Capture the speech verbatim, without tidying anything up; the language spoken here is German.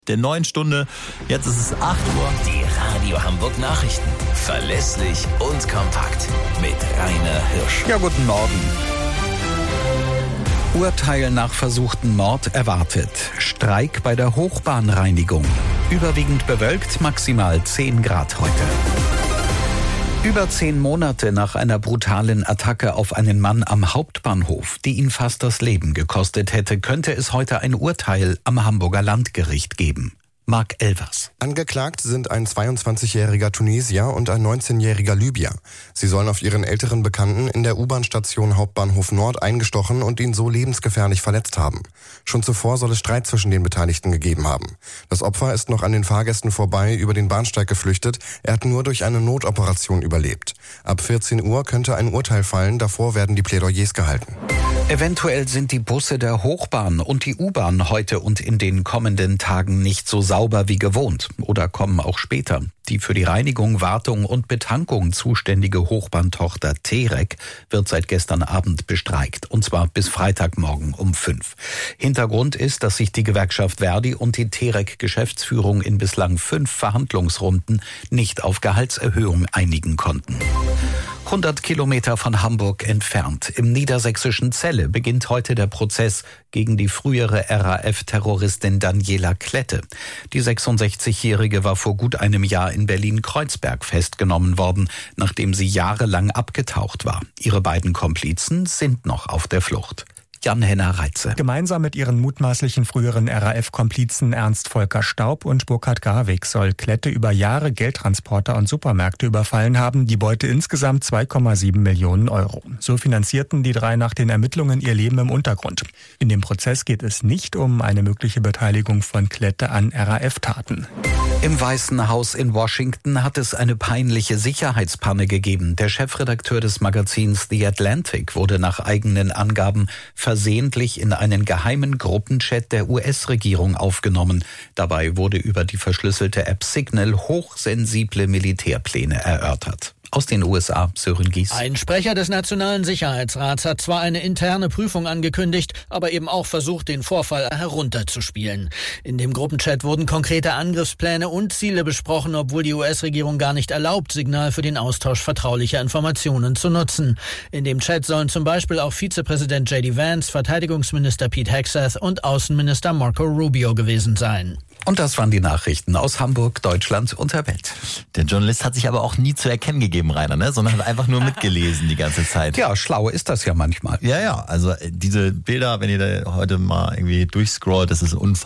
Der neuen Stunde. Jetzt ist es acht Uhr. Die Radio Hamburg Nachrichten. Verlässlich und kompakt. Mit Rainer Hirsch. Ja, guten Morgen. Urteil nach versuchten Mord erwartet. Streik bei der Hochbahnreinigung. Überwiegend bewölkt, maximal zehn Grad heute. Über zehn Monate nach einer brutalen Attacke auf einen Mann am Hauptbahnhof, die ihn fast das Leben gekostet hätte, könnte es heute ein Urteil am Hamburger Landgericht geben. Marc Elvers. Angeklagt sind ein zweiundzwanzigjähriger Tunesier und ein neunzehnjähriger Libyer. Sie sollen auf ihren älteren Bekannten in der U-Bahn-Station Hauptbahnhof Nord eingestochen und ihn so lebensgefährlich verletzt haben. Schon zuvor soll es Streit zwischen den Beteiligten gegeben haben. Das Opfer ist noch an den Fahrgästen vorbei über den Bahnsteig geflüchtet. Er hat nur durch eine Notoperation überlebt. Ab vierzehn Uhr könnte ein Urteil fallen, davor werden die Plädoyers gehalten. Eventuell sind die Busse der Hochbahn und die U-Bahn heute und in den kommenden Tagen nicht so sauber wie gewohnt oder kommen auch später. Die für die Reinigung, Wartung und Betankung zuständige Hochbahntochter T E R E C wird seit gestern Abend bestreikt, und zwar bis Freitagmorgen um fünf. Hintergrund ist, dass sich die Gewerkschaft Verdi und die T E R E C-Geschäftsführung in bislang fünf Verhandlungsrunden nicht auf Gehaltserhöhung einigen konnten. hundert Kilometer von Hamburg entfernt, im niedersächsischen Celle, beginnt heute der Prozess gegen die frühere R A F-Terroristin Daniela Klette. Die sechsundsechzigjährige war vor gut einem Jahr in Berlin-Kreuzberg festgenommen worden, nachdem sie jahrelang abgetaucht war. Ihre beiden Komplizen sind noch auf der Flucht. Jan-Henner Reitze. Gemeinsam mit ihren mutmaßlichen früheren R A F-Komplizen Ernst Volker Staub und Burkhard Garwig soll Klette über Jahre Geldtransporter und Supermärkte überfallen haben, die Beute insgesamt zwei Komma sieben Millionen Euro. So finanzierten die drei nach den Ermittlungen ihr Leben im Untergrund. In dem Prozess geht es nicht um eine mögliche Beteiligung von Klette an R A F-Taten. Im Weißen Haus in Washington hat es eine peinliche Sicherheitspanne gegeben. Der Chefredakteur des Magazins The Atlantic wurde nach eigenen Angaben versehentlich in einen geheimen Gruppenchat der U S-Regierung aufgenommen. Dabei wurde über die verschlüsselte App Signal hochsensible Militärpläne erörtert. Aus den U S A, Sören Gies. Ein Sprecher des Nationalen Sicherheitsrats hat zwar eine interne Prüfung angekündigt, aber eben auch versucht, den Vorfall herunterzuspielen. In dem Gruppenchat wurden konkrete Angriffspläne und Ziele besprochen, obwohl die U S-Regierung gar nicht erlaubt, Signal für den Austausch vertraulicher Informationen zu nutzen. In dem Chat sollen zum Beispiel auch Vizepräsident J D Vance, Verteidigungsminister Pete Hegseth und Außenminister Marco Rubio gewesen sein. Und das waren die Nachrichten aus Hamburg, Deutschland und der Welt. Der Journalist hat sich aber auch nie zu erkennen gegeben, Rainer, ne? Sondern hat einfach nur mitgelesen die ganze Zeit. Ja, schlau ist das ja manchmal. Ja, ja, also diese Bilder, wenn ihr da heute mal irgendwie durchscrollt, das ist unfassbar.